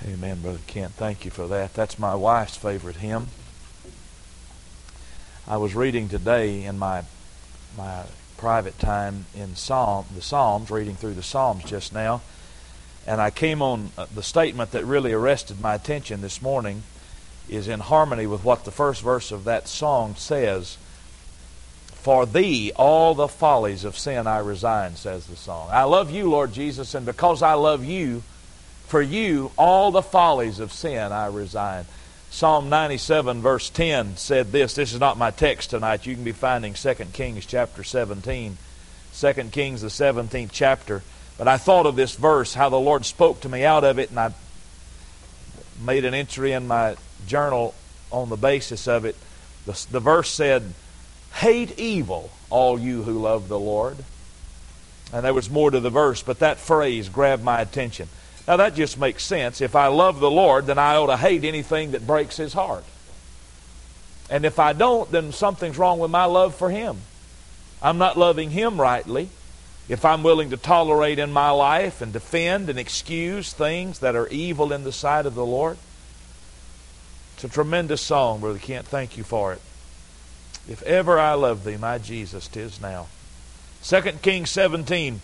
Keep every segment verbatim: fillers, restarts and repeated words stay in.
Amen, Brother Kent. Thank you for that. That's my wife's favorite hymn. I was reading today in my my private time in Psalm, the Psalms, reading through the Psalms just now, and I came on uh, the statement that really arrested my attention this morning is in harmony with what the first verse of that song says. For thee all the follies of sin I resign, says the song. I love you, Lord Jesus, and because I love you, for you all the follies of sin I resign. Psalm ninety-seven verse ten said this. This is not my text tonight. You can be finding Second Kings chapter seventeen. Second Kings the seventeenth chapter. But I thought of this verse, how the Lord spoke to me out of it, and I made an entry in my journal on the basis of it. The, the verse said, hate evil, all you who love the Lord. And there was more to the verse, but that phrase grabbed my attention. Now that just makes sense. If I love the Lord, then I ought to hate anything that breaks His heart. And if I don't, then something's wrong with my love for Him. I'm not loving Him rightly if I'm willing to tolerate in my life and defend and excuse things that are evil in the sight of the Lord. It's a tremendous song, Brother Kent. Thank you for it. If ever I love Thee, my Jesus, 'tis now. Second Kings seventeen.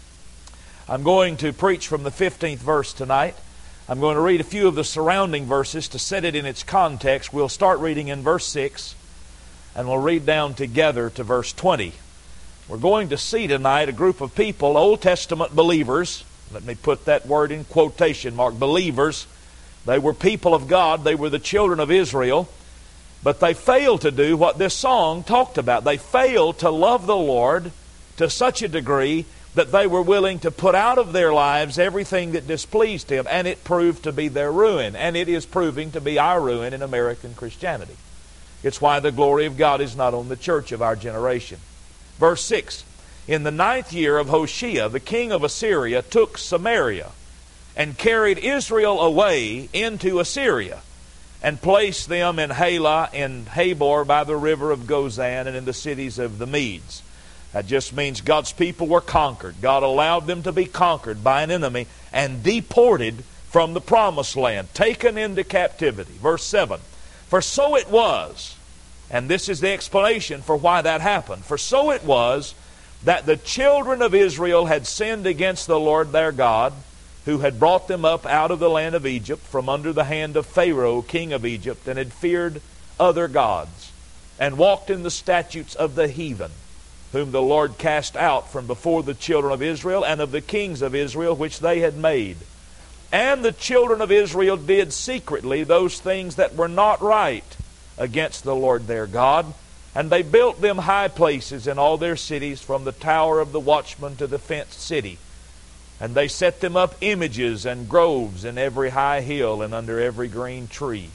I'm going to preach from the fifteenth verse tonight. I'm going to read a few of the surrounding verses to set it in its context. We'll start reading in verse six, and we'll read down together to verse twenty. We're going to see tonight a group of people, Old Testament believers. Let me put that word in quotation mark, believers. They were people of God. They were the children of Israel. But they failed to do what this song talked about. They failed to love the Lord to such a degree that they were willing to put out of their lives everything that displeased Him, and it proved to be their ruin. And it is proving to be our ruin in American Christianity. It's why the glory of God is not on the church of our generation. Verse six, in the ninth year of Hoshea, the king of Assyria took Samaria and carried Israel away into Assyria, and placed them in Halah and Habor by the river of Gozan and in the cities of the Medes. That just means God's people were conquered. God allowed them to be conquered by an enemy and deported from the promised land, taken into captivity. Verse seven, for so it was, and this is the explanation for why that happened, for so it was that the children of Israel had sinned against the Lord their God, who had brought them up out of the land of Egypt from under the hand of Pharaoh, king of Egypt, and had feared other gods, and walked in the statutes of the heathen, whom the Lord cast out from before the children of Israel, and of the kings of Israel which they had made. And the children of Israel did secretly those things that were not right against the Lord their God, and they built them high places in all their cities, from the tower of the watchman to the fenced city. And they set them up images and groves in every high hill and under every green tree.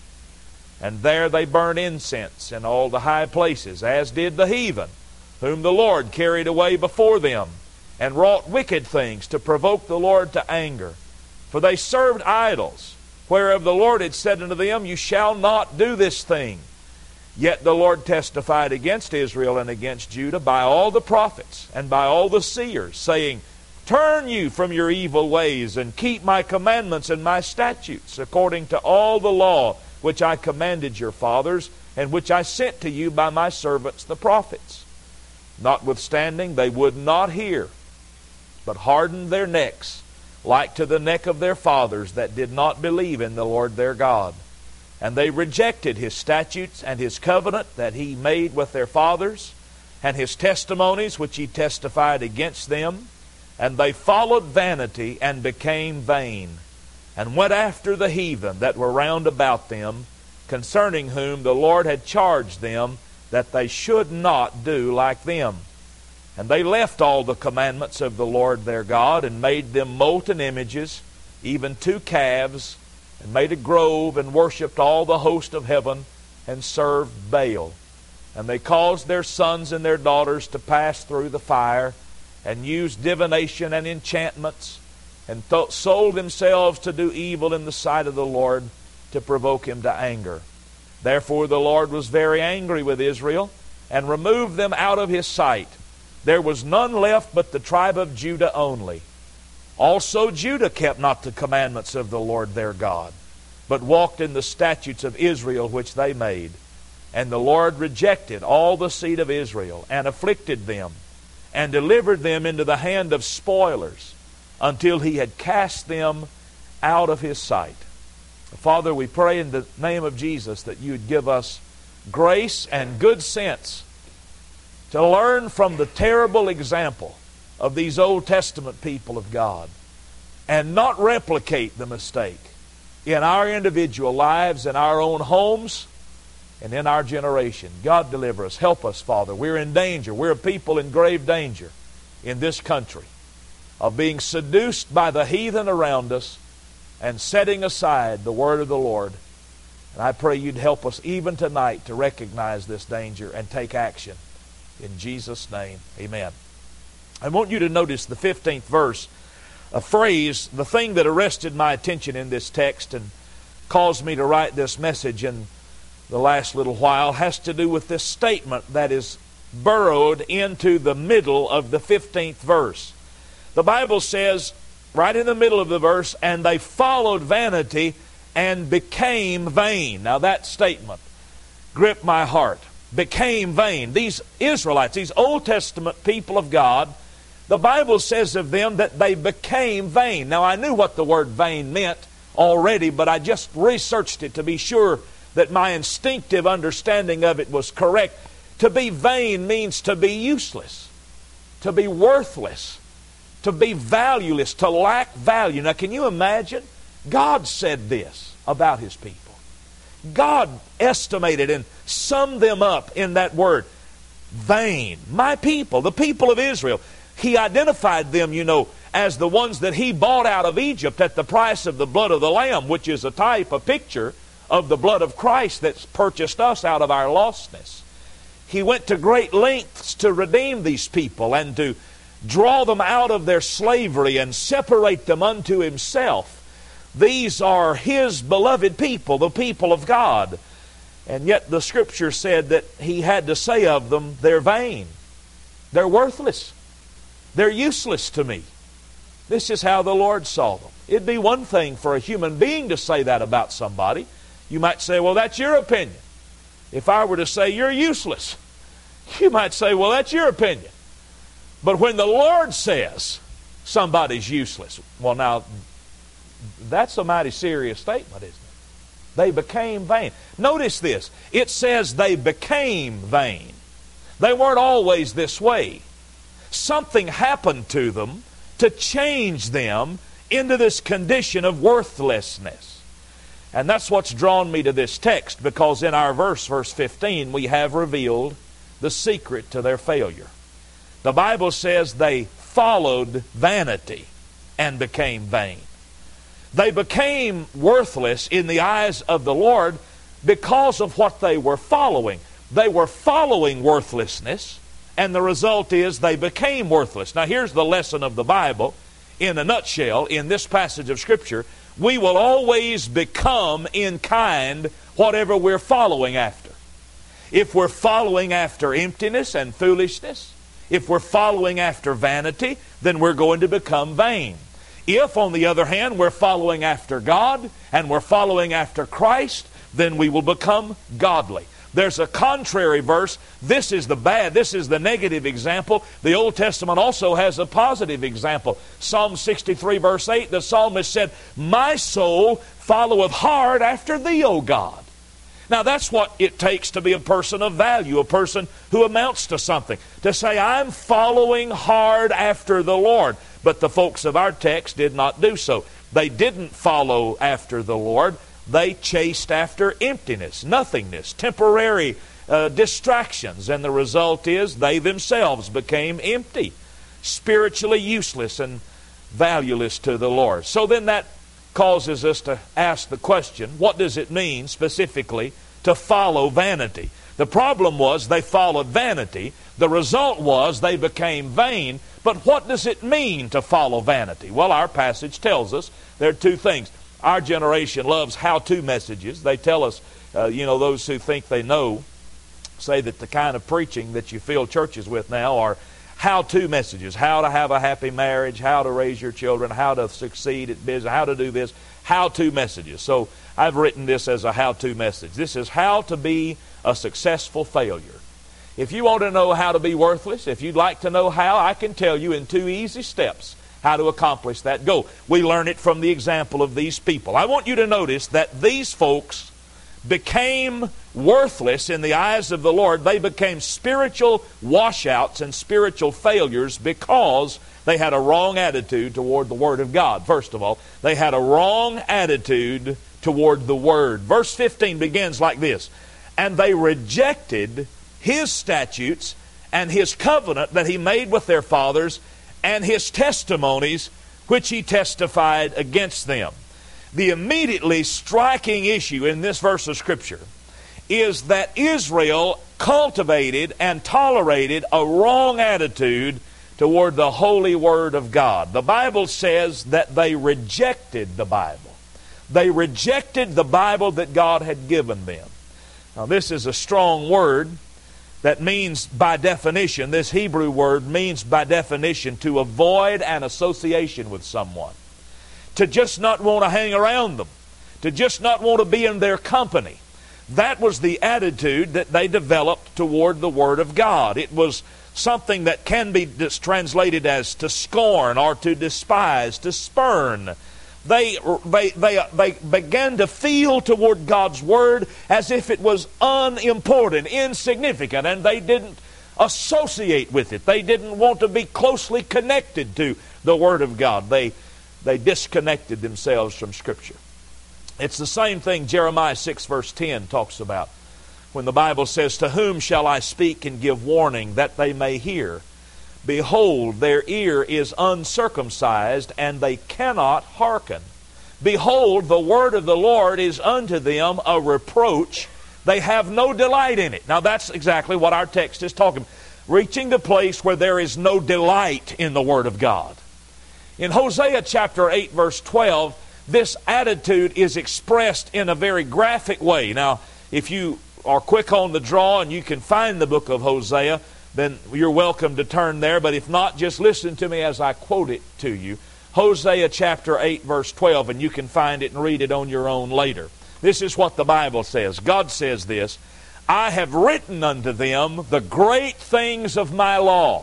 And there they burned incense in all the high places, as did the heathen, whom the Lord carried away before them, and wrought wicked things to provoke the Lord to anger. For they served idols, whereof the Lord had said unto them, you shall not do this thing. Yet the Lord testified against Israel and against Judah by all the prophets and by all the seers, saying, turn you from your evil ways, and keep my commandments and my statutes, according to all the law which I commanded your fathers, and which I sent to you by my servants the prophets. Notwithstanding, they would not hear, but hardened their necks, like to the neck of their fathers that did not believe in the Lord their God. And they rejected His statutes and His covenant that He made with their fathers, and His testimonies which He testified against them. And they followed vanity and became vain, and went after the heathen that were round about them, concerning whom the Lord had charged them that they should not do like them. And they left all the commandments of the Lord their God, and made them molten images, even two calves, and made a grove, and worshipped all the host of heaven, and served Baal. And they caused their sons and their daughters to pass through the fire, and used divination and enchantments, and th- sold themselves to do evil in the sight of the Lord, to provoke Him to anger. Therefore the Lord was very angry with Israel, and removed them out of His sight. There was none left but the tribe of Judah only. Also Judah kept not the commandments of the Lord their God, but walked in the statutes of Israel which they made. And the Lord rejected all the seed of Israel, and afflicted them, and delivered them into the hand of spoilers, until he had cast them out of his sight. Father, we pray in the name of Jesus that you would give us grace and good sense to learn from the terrible example of these Old Testament people of God, and not replicate the mistake in our individual lives, in our own homes, and in our generation. God, deliver us. Help us, Father. We're in danger. We're a people in grave danger in this country of being seduced by the heathen around us and setting aside the word of the Lord. And I pray you'd help us even tonight to recognize this danger and take action. In Jesus' name, amen. I want you to notice the fifteenth verse, a phrase, the thing that arrested my attention in this text and caused me to write this message in the last little while, has to do with this statement that is burrowed into the middle of the fifteenth verse. The Bible says, right in the middle of the verse, and they followed vanity and became vain. Now that statement gripped my heart. Became vain. These Israelites, these Old Testament people of God, the Bible says of them that they became vain. Now I knew what the word vain meant already, but I just researched it to be sure that my instinctive understanding of it was correct. To be vain means to be useless, to be worthless, to be valueless, to lack value. Now can you imagine? God said this about His people. God estimated and summed them up in that word, vain. My people, the people of Israel. He identified them, you know, as the ones that He bought out of Egypt at the price of the blood of the Lamb, which is a type, a picture of the blood of Christ that's purchased us out of our lostness. He went to great lengths to redeem these people and to draw them out of their slavery and separate them unto Himself. These are His beloved people, the people of God. And yet the Scripture said that He had to say of them, they're vain. They're worthless. They're useless to me. This is how the Lord saw them. It'd be one thing for a human being to say that about somebody. You might say, well, that's your opinion. If I were to say, you're useless, you might say, well, that's your opinion. But when the Lord says somebody's useless, well, now, that's a mighty serious statement, isn't it? They became vain. Notice this. It says they became vain. They weren't always this way. Something happened to them to change them into this condition of worthlessness. And that's what's drawn me to this text, because in our verse, verse fifteen, we have revealed the secret to their failure. The Bible says they followed vanity and became vain. They became worthless in the eyes of the Lord because of what they were following. They were following worthlessness, and the result is they became worthless. Now here's the lesson of the Bible in a nutshell. In this passage of Scripture, we will always become in kind whatever we're following after. If we're following after emptiness and foolishness, if we're following after vanity, then we're going to become vain. If, on the other hand, we're following after God and we're following after Christ, then we will become godly. There's a contrary verse. This is the bad, this is the negative example. The Old Testament also has a positive example. Psalm sixty-three verse eight, the psalmist said, "My soul followeth hard after thee, O God." Now that's what it takes to be a person of value, a person who amounts to something. To say, I'm following hard after the Lord. But the folks of our text did not do so. They didn't follow after the Lord. They chased after emptiness, nothingness, temporary uh, distractions. And the result is they themselves became empty, spiritually useless and valueless to the Lord. So then that causes us to ask the question, what does it mean specifically to follow vanity? The problem was they followed vanity. The result was they became vain. But what does it mean to follow vanity? Well, our passage tells us there are two things. Our generation loves how-to messages. They tell us, uh, you know, those who think they know, say that the kind of preaching that you fill churches with now are how-to messages. How to have a happy marriage, how to raise your children, how to succeed at business, how to do this. How-to messages. So I've written this as a how-to message. This is how to be a successful failure. If you want to know how to be worthless, if you'd like to know how, I can tell you in two easy steps how to accomplish that goal. We learn it from the example of these people. I want you to notice that these folks became worthless in the eyes of the Lord. They became spiritual washouts and spiritual failures because they had a wrong attitude toward the Word of God. First of all, they had a wrong attitude toward the Word. Verse fifteen begins like this: and they rejected His statutes and His covenant that He made with their fathers, and His testimonies which He testified against them. The immediately striking issue in this verse of Scripture is that Israel cultivated and tolerated a wrong attitude toward the holy Word of God. The Bible says that they rejected the Bible. They rejected the Bible that God had given them. Now, this is a strong word that means, by definition, this Hebrew word means by definition to avoid an association with someone, to just not want to hang around them, to just not want to be in their company. That was the attitude that they developed toward the Word of God. It was something that can be translated as to scorn or to despise, to spurn. They, they, they, they began to feel toward God's Word as if it was unimportant, insignificant, and they didn't associate with it. They didn't want to be closely connected to the Word of God. They, they disconnected themselves from Scripture. It's the same thing Jeremiah six verse ten talks about, when the Bible says, to whom shall I speak and give warning that they may hear? Behold, their ear is uncircumcised, and they cannot hearken. Behold, the word of the Lord is unto them a reproach. They have no delight in it. Now that's exactly what our text is talking about. Reaching the place where there is no delight in the Word of God. In Hosea chapter eight verse twelve, this attitude is expressed in a very graphic way. Now, if you are quick on the draw and you can find the book of Hosea, then you're welcome to turn there. But if not, just listen to me as I quote it to you. Hosea chapter eight verse twelve, and you can find it and read it on your own later. This is what the Bible says. God says this: I have written unto them the great things of my law,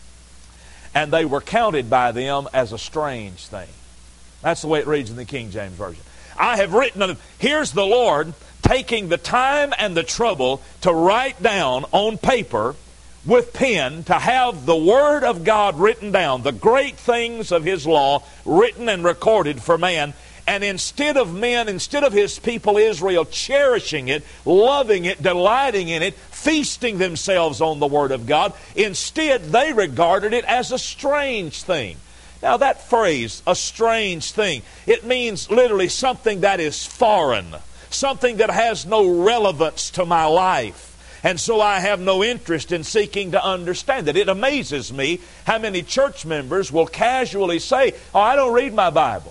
and they were counted by them as a strange thing. That's the way it reads in the King James Version. I have written unto them. Here's the Lord taking the time and the trouble to write down on paper with pen, to have the Word of God written down, the great things of His law written and recorded for man. And instead of men, instead of His people Israel cherishing it, loving it, delighting in it, feasting themselves on the Word of God, instead they regarded it as a strange thing. Now that phrase, a strange thing, it means literally something that is foreign, something that has no relevance to my life. And so I have no interest in seeking to understand it. It amazes me how many church members will casually say, oh, I don't read my Bible.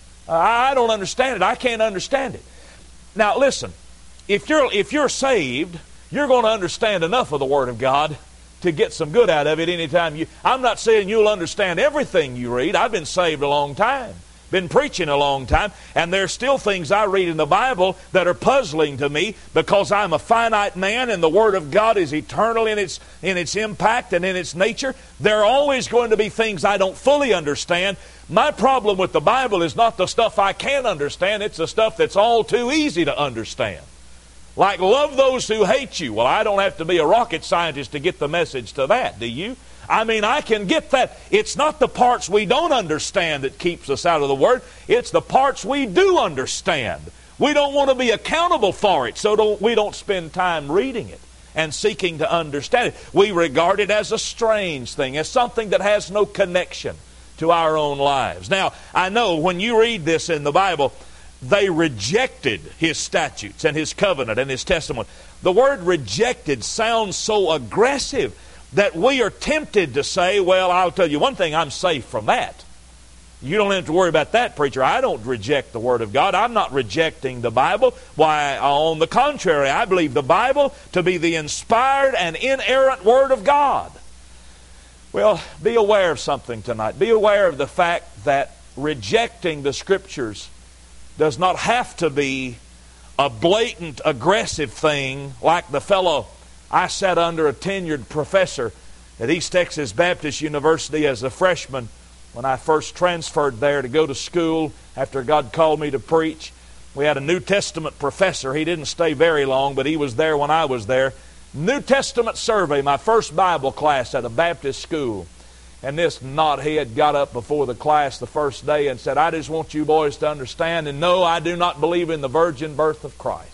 I don't understand it. I can't understand it. Now listen, if you're, if you're saved, you're going to understand enough of the Word of God to get some good out of it anytime you... I'm not saying you'll understand everything you read. I've been saved a long time, been preaching a long time, and there's still things I read in the Bible that are puzzling to me because I'm a finite man and the Word of God is eternal in its, in its impact and in its nature. There are always going to be things I don't fully understand. My problem with the Bible is not the stuff I can't understand, it's the stuff that's all too easy to understand. Like, love those who hate you. Well, I don't have to be a rocket scientist to get the message to that, do you? I mean, I can get that. It's not the parts we don't understand that keeps us out of the Word. It's the parts we do understand. We don't want to be accountable for it, so don't, we don't spend time reading it and seeking to understand it. We regard it as a strange thing, as something that has no connection to our own lives. Now, I know when you read this in the Bible, they rejected His statutes and His covenant and His testimony. The word rejected sounds so aggressive that we are tempted to say, well, I'll tell you one thing, I'm safe from that. You don't have to worry about that, preacher. I don't reject the Word of God. I'm not rejecting the Bible. Why, on the contrary, I believe the Bible to be the inspired and inerrant Word of God. Well, be aware of something tonight. Be aware of the fact that rejecting the Scriptures does not have to be a blatant, aggressive thing like the fellow I sat under, a tenured professor at East Texas Baptist University as a freshman when I first transferred there to go to school after God called me to preach. We had a New Testament professor. He didn't stay very long, but he was there when I was there. New Testament survey, my first Bible class at a Baptist school. And this knothead got up before the class the first day and said, I just want you boys to understand, and no, I do not believe in the virgin birth of Christ.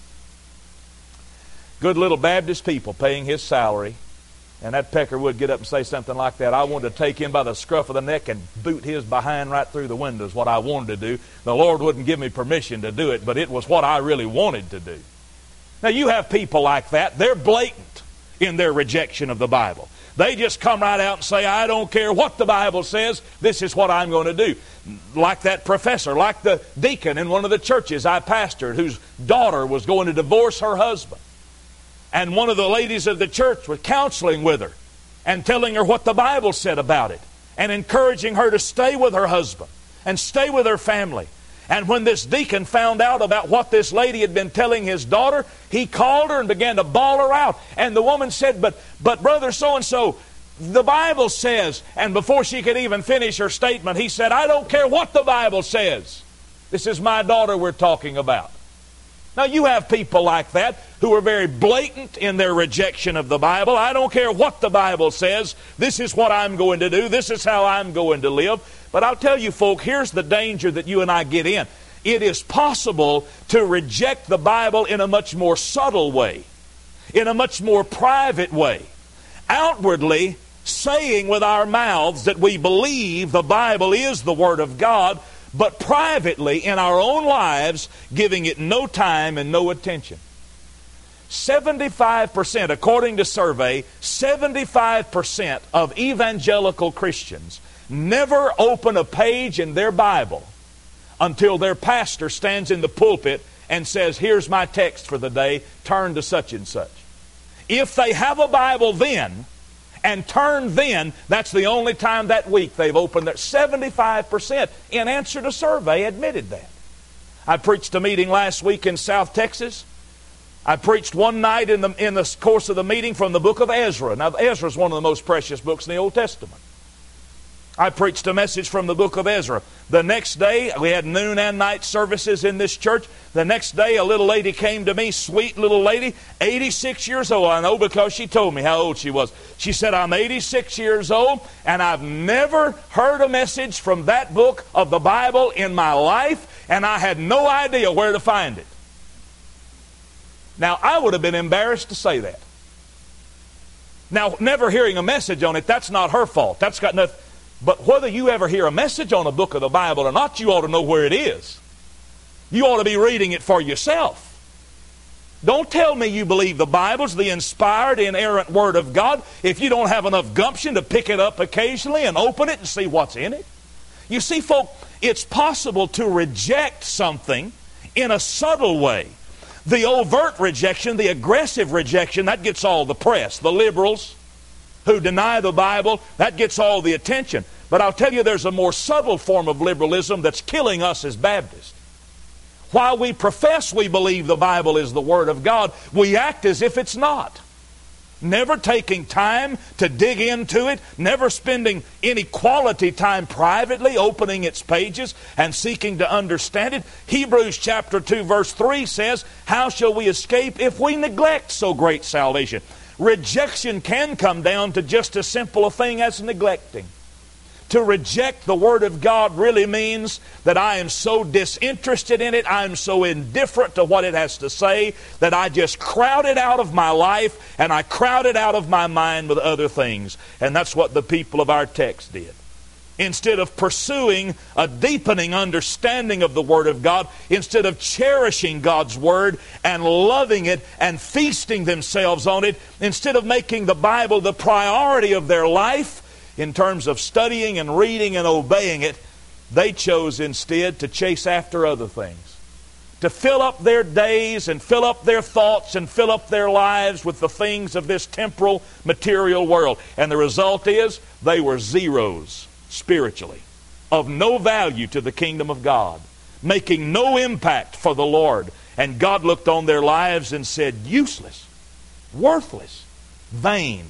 Good little Baptist people paying his salary. And that pecker would get up and say something like that. I wanted to take him by the scruff of the neck and boot his behind right through the window is what I wanted to do. The Lord wouldn't give me permission to do it, but it was what I really wanted to do. Now you have people like that. They're blatant in their rejection of the Bible. They just come right out and say, I don't care what the Bible says, this is what I'm going to do. Like that professor, like the deacon in one of the churches I pastored whose daughter was going to divorce her husband. And one of the ladies of the church was counseling with her and telling her what the Bible said about it and encouraging her to stay with her husband and stay with her family. And when this deacon found out about what this lady had been telling his daughter, he called her and began to bawl her out. And the woman said, but, but brother so-and-so, the Bible says, and before she could even finish her statement, he said, I don't care what the Bible says. This is my daughter we're talking about. Now you have people like that who are very blatant in their rejection of the Bible. I don't care what the Bible says. This is what I'm going to do. This is how I'm going to live. But I'll tell you folk, here's the danger that you and I get in. It is possible to reject the Bible in a much more subtle way, in a much more private way. Outwardly saying with our mouths that we believe the Bible is the Word of God, but privately in our own lives giving it no time and no attention. seventy-five percent, according to survey, seventy-five percent of evangelical Christians never open a page in their Bible until their pastor stands in the pulpit and says, here's my text for the day, turn to such and such. If they have a Bible then, and turn then, that's the only time that week they've opened their seventy-five percent in answer to survey admitted that. I preached a meeting last week in South Texas. I preached one night in the, in the course of the meeting from the book of Ezra. Now Ezra is one of the most precious books in the Old Testament. I preached a message from the book of Ezra. The next day, we had noon and night services in this church. The next day, a little lady came to me, sweet little lady, eighty-six years old. I know because she told me how old she was. She said, I'm eighty-six years old, and I've never heard a message from that book of the Bible in my life, and I had no idea where to find it. Now, I would have been embarrassed to say that. Now, never hearing a message on it, that's not her fault. That's got nothing. But whether you ever hear a message on a book of the Bible or not, you ought to know where it is. You ought to be reading it for yourself. Don't tell me you believe the Bible's the inspired, inerrant Word of God if you don't have enough gumption to pick it up occasionally and open it and see what's in it. You see, folk, it's possible to reject something in a subtle way. The overt rejection, the aggressive rejection, that gets all the press. The liberals who deny the Bible, that gets all the attention. But I'll tell you, there's a more subtle form of liberalism that's killing us as Baptists. While we profess we believe the Bible is the Word of God, we act as if it's not. Never taking time to dig into it, never spending any quality time privately opening its pages and seeking to understand it. Hebrews chapter two verse three says, how shall we escape if we neglect so great salvation? Rejection can come down to just as simple a thing as neglecting. To reject the Word of God really means that I am so disinterested in it, I am so indifferent to what it has to say, that I just crowd it out of my life and I crowd it out of my mind with other things. And that's what the people of our text did. Instead of pursuing a deepening understanding of the Word of God, instead of cherishing God's Word and loving it and feasting themselves on it, instead of making the Bible the priority of their life in terms of studying and reading and obeying it, they chose instead to chase after other things. to fill up their days and fill up their thoughts and fill up their lives with the things of this temporal, material world. And the result is they were zeros spiritually, of no value to the kingdom of God, making no impact for the Lord. And God looked on their lives and said, useless, worthless, vain.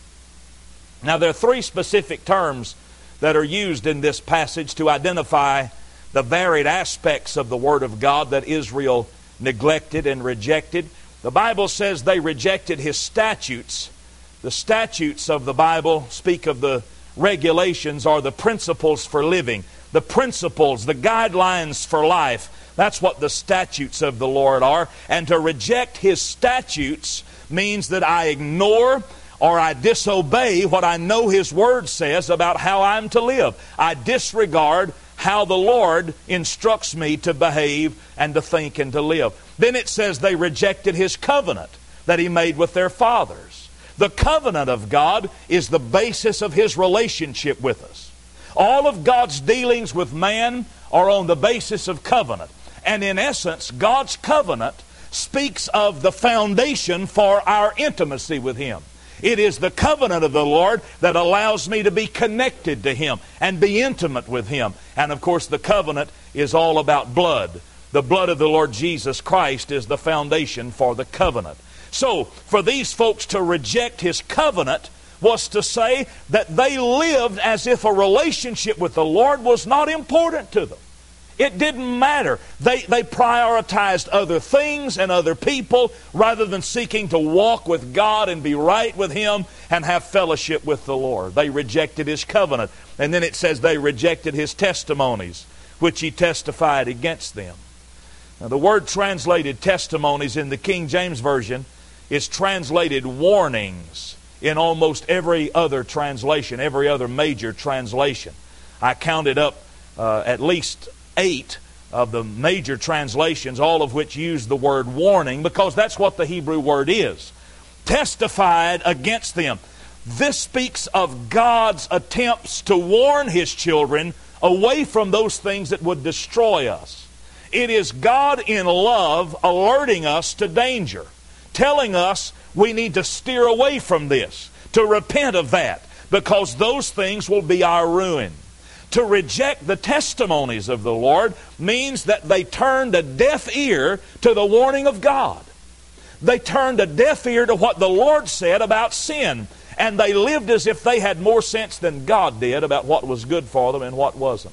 Now there are three specific terms that are used in this passage to identify the varied aspects of the Word of God that Israel neglected and rejected. The Bible says they rejected His statutes. The statutes of the Bible speak of the regulations or the principles for living, the principles, the guidelines for life. That's what the statutes of the Lord are. And to reject His statutes means that I ignore or I disobey what I know His Word says about how I'm to live. I disregard how the Lord instructs me to behave and to think and to live. Then it says they rejected His covenant that He made with their fathers. The covenant of God is the basis of His relationship with us. All of God's dealings with man are on the basis of covenant. And in essence, God's covenant speaks of the foundation for our intimacy with Him. It is the covenant of the Lord that allows me to be connected to Him and be intimate with Him. And of course the covenant is all about blood. The blood of the Lord Jesus Christ is the foundation for the covenant. So for these folks to reject His covenant was to say that they lived as if a relationship with the Lord was not important to them. It didn't matter. They, they prioritized other things and other people rather than seeking to walk with God and be right with Him and have fellowship with the Lord. They rejected His covenant. And then it says they rejected His testimonies, which He testified against them. Now the word translated testimonies in the King James Version is translated warnings in almost every other translation, every other major translation. I counted up uh, at least eight of the major translations, all of which use the word warning, because that's what the Hebrew word is. Testified against them. This speaks of God's attempts to warn His children away from those things that would destroy us. It is God in love alerting us to danger, telling us we need to steer away from this, to repent of that, because those things will be our ruin. To reject the testimonies of the Lord means that they turned a deaf ear to the warning of God. They turned a deaf ear to what the Lord said about sin. And they lived as if they had more sense than God did about what was good for them and what wasn't.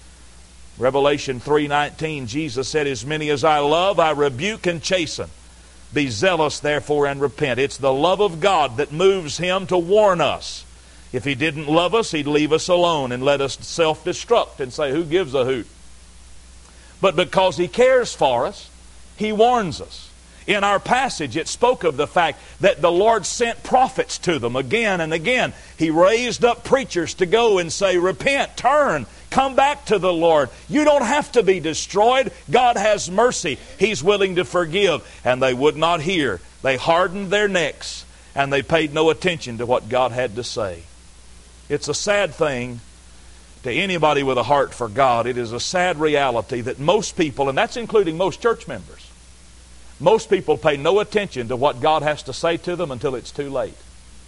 Revelation three nineteen, Jesus said, as many as I love, I rebuke and chasten. Be zealous, therefore, and repent. It's the love of God that moves Him to warn us. If He didn't love us, He'd leave us alone and let us self-destruct and say, who gives a hoot? But because He cares for us, He warns us. In our passage, it spoke of the fact that the Lord sent prophets to them again and again. He raised up preachers to go and say, repent, turn, come back to the Lord. You don't have to be destroyed. God has mercy. He's willing to forgive. And they would not hear. They hardened their necks and they paid no attention to what God had to say. It's a sad thing to anybody with a heart for God. It is a sad reality that most people, and that's including most church members, most people pay no attention to what God has to say to them until it's too late.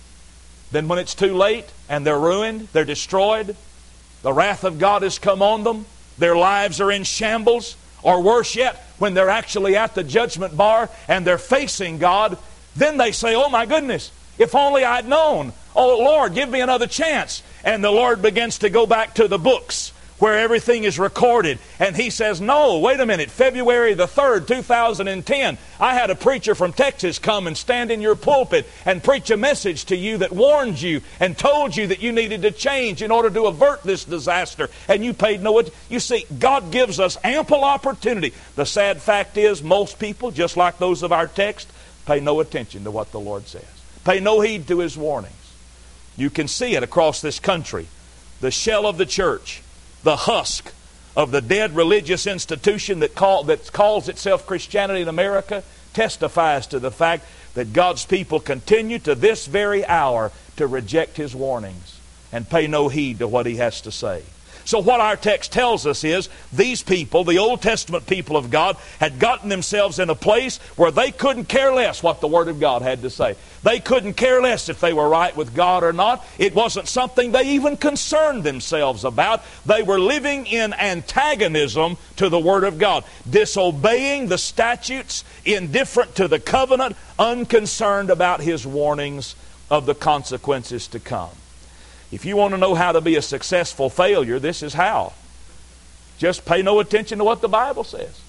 Then when it's too late and they're ruined, they're destroyed, the wrath of God has come on them, their lives are in shambles, or worse yet, when they're actually at the judgment bar and they're facing God, then they say, oh my goodness, if only I'd known. Oh Lord, give me another chance. And the Lord begins to go back to the books where everything is recorded. And He says, no, wait a minute, February the third, two thousand ten, I had a preacher from Texas come and stand in your pulpit and preach a message to you that warned you and told you that you needed to change in order to avert this disaster. And you paid no attention. You see, God gives us ample opportunity. The sad fact is, most people, just like those of our text, pay no attention to what the Lord says. Pay no heed to His warnings. You can see it across this country. The shell of the church, the husk of the dead religious institution that, call, that calls itself Christianity in America, testifies to the fact that God's people continue to this very hour to reject His warnings and pay no heed to what He has to say. So what our text tells us is these people, the Old Testament people of God, had gotten themselves in a place where they couldn't care less what the Word of God had to say. They couldn't care less if they were right with God or not. It wasn't something they even concerned themselves about. They were living in antagonism to the Word of God, disobeying the statutes, indifferent to the covenant, unconcerned about His warnings of the consequences to come. If you want to know how to be a successful failure, this is how. Just pay no attention to what the Bible says.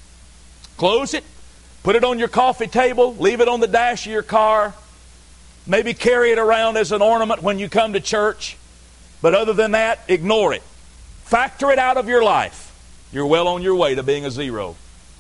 Close it, put it on your coffee table, leave it on the dash of your car, maybe carry it around as an ornament when you come to church. But other than that, ignore it. Factor it out of your life. You're well on your way to being a zero.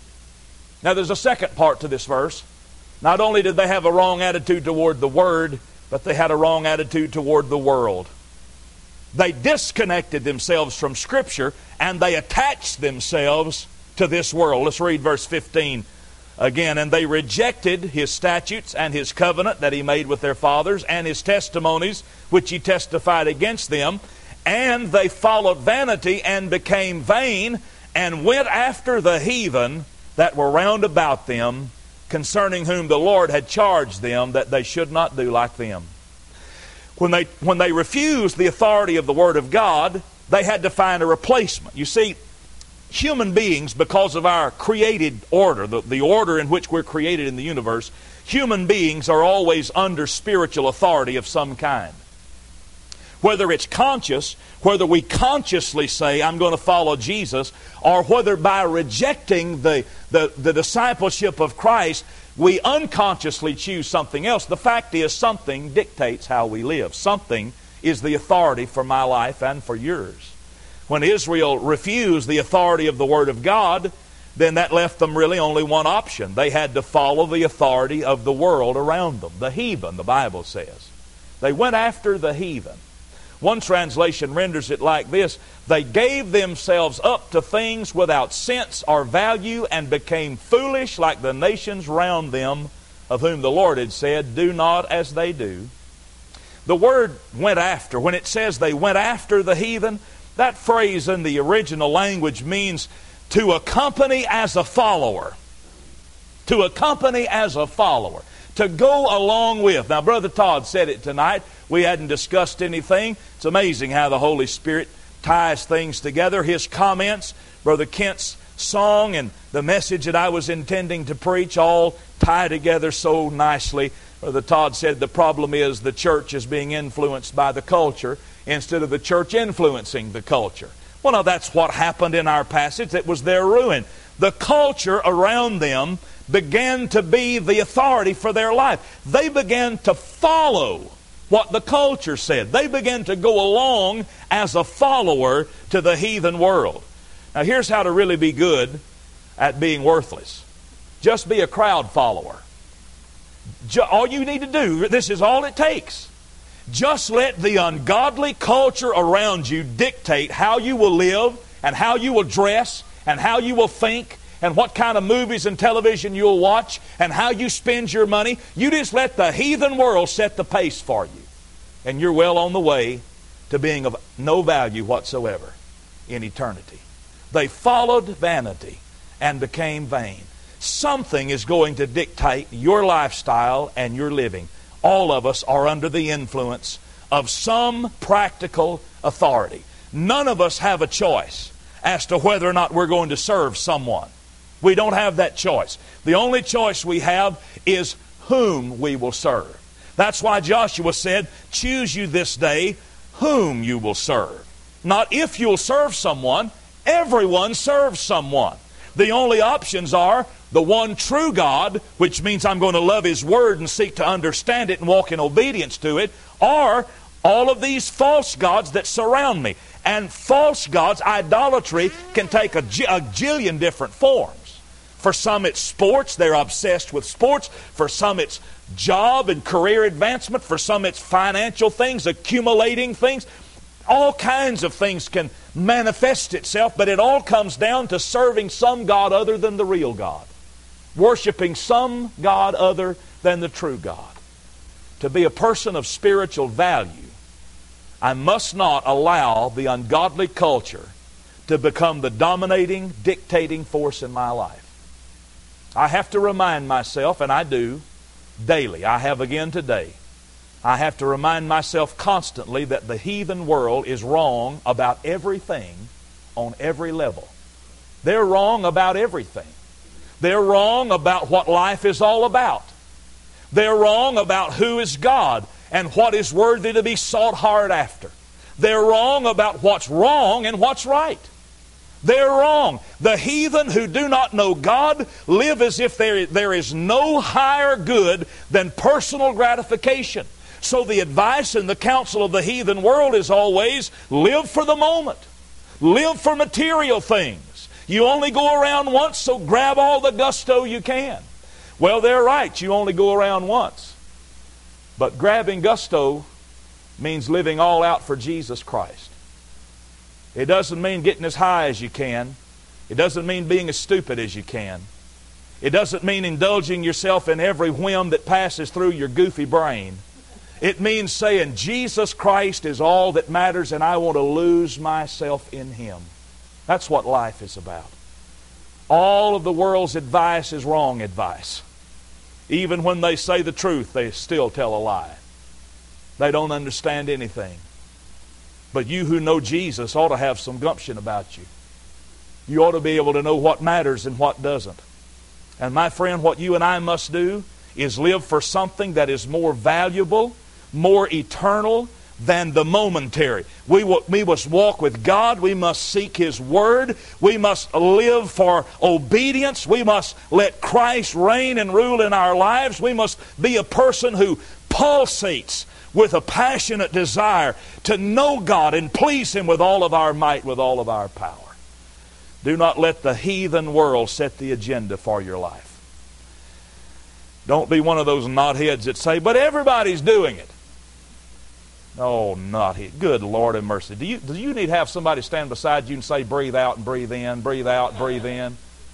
Now there's a second part to this verse. Not only did they have a wrong attitude toward the Word, but they had a wrong attitude toward the world. They disconnected themselves from Scripture and they attached themselves to this world. Let's read verse fifteen again. And they rejected His statutes and His covenant that He made with their fathers and His testimonies which He testified against them. And they followed vanity and became vain and went after the heathen that were round about them, concerning whom the Lord had charged them that they should not do like them. When they, when they refused the authority of the Word of God, they had to find a replacement. You see, human beings, because of our created order, the, the order in which we're created in the universe, human beings are always under spiritual authority of some kind. Whether it's conscious, whether we consciously say, I'm going to follow Jesus, or whether by rejecting the, the, the discipleship of Christ, we unconsciously choose something else. The fact is, something dictates how we live. Something is the authority for my life and for yours. When Israel refused the authority of the Word of God, then that left them really only one option. They had to follow the authority of the world around them. The heathen, the Bible says. They went after the heathen. One translation renders it like this: they gave themselves up to things without sense or value and became foolish like the nations round them, of whom the Lord had said, do not as they do. The word went after, when it says they went after the heathen, that phrase in the original language means to accompany as a follower. To accompany as a follower. To go along with. Now, Brother Todd said it tonight. We hadn't discussed anything. It's amazing how the Holy Spirit ties things together. His comments, Brother Kent's song, and the message that I was intending to preach all tie together so nicely. Brother Todd said the problem is the church is being influenced by the culture instead of the church influencing the culture. Well, now that's what happened in our passage. It was their ruin. The culture around them began to be the authority for their life. They began to follow what the culture said. They began to go along as a follower to the heathen world. Now here's how to really be good at being worthless. Just be a crowd follower. All you need to do, this is all it takes. Just let the ungodly culture around you dictate how you will live and how you will dress and how you will think and what kind of movies and television you'll watch and how you spend your money. You just let the heathen world set the pace for you. And you're well on the way to being of no value whatsoever in eternity. They followed vanity and became vain. Something is going to dictate your lifestyle and your living. All of us are under the influence of some practical authority. None of us have a choice as to whether or not we're going to serve someone. We don't have that choice. The only choice we have is whom we will serve. That's why Joshua said, choose you this day whom you will serve. Not if you'll serve someone. Everyone serves someone. The only options are the one true God, which means I'm going to love His Word and seek to understand it and walk in obedience to it, or all of these false gods that surround me. And false gods, idolatry, can take a, a jillion different forms. For some it's sports, they're obsessed with sports. For some it's job and career advancement. For some it's financial things, accumulating things. All kinds of things can manifest itself, but it all comes down to serving some God other than the real God. Worshiping some God other than the true God. To be a person of spiritual value, I must not allow the ungodly culture to become the dominating, dictating force in my life. I have to remind myself, and I do daily, I have again today, I have to remind myself constantly that the heathen world is wrong about everything on every level. They're wrong about everything. They're wrong about what life is all about. They're wrong about who is God and what is worthy to be sought hard after. They're wrong about what's wrong and what's right. They're wrong. The heathen who do not know God live as if there, there is no higher good than personal gratification. So the advice and the counsel of the heathen world is always live for the moment. Live for material things. You only go around once, so grab all the gusto you can. Well, they're right. You only go around once. But grabbing gusto means living all out for Jesus Christ. It doesn't mean getting as high as you can. It doesn't mean being as stupid as you can. It doesn't mean indulging yourself in every whim that passes through your goofy brain. It means saying, Jesus Christ is all that matters, and I want to lose myself in Him. That's what life is about. All of the world's advice is wrong advice. Even when they say the truth, they still tell a lie. They don't understand anything. But you who know Jesus ought to have some gumption about you. You ought to be able to know what matters and what doesn't. And my friend, what you and I must do is live for something that is more valuable, more eternal than the momentary. We, we must walk with God. We must seek His Word. We must live for obedience. We must let Christ reign and rule in our lives. We must be a person who pulsates with a passionate desire to know God and please Him with all of our might, with all of our power. Do not let the heathen world set the agenda for your life. Don't be one of those knotheads that say, but everybody's doing it. Oh, knothead. Good Lord have mercy. Do you, do you need to have somebody stand beside you and say, breathe out and breathe in, breathe out, breathe in?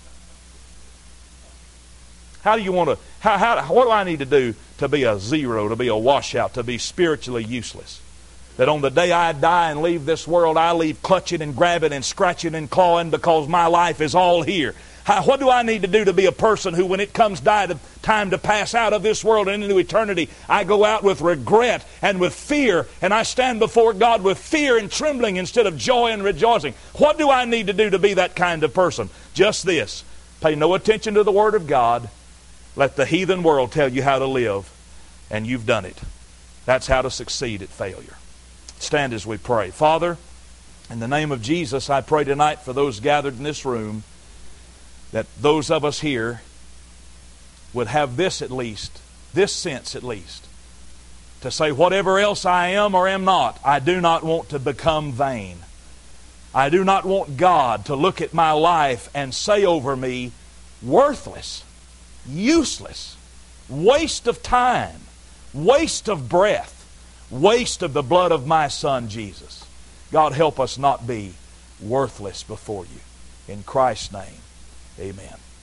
How do you want to, how, how, what do I need to do to be a zero, to be a washout, to be spiritually useless? That on the day I die and leave this world, I leave clutching and grabbing and scratching and clawing because my life is all here. How, what do I need to do to be a person who, when it comes die to, time to pass out of this world and into eternity, I go out with regret and with fear, and I stand before God with fear and trembling instead of joy and rejoicing? What do I need to do to be that kind of person? Just this. Pay no attention to the Word of God. Let the heathen world tell you how to live, and you've done it. That's how to succeed at failure. Stand as we pray. Father, in the name of Jesus, I pray tonight for those gathered in this room, that those of us here would have this at least, this sense at least, to say whatever else I am or am not, I do not want to become vain. I do not want God to look at my life and say over me, worthless, useless, waste of time, waste of breath, waste of the blood of my Son Jesus. God, help us not be worthless before you. In Christ's name, amen.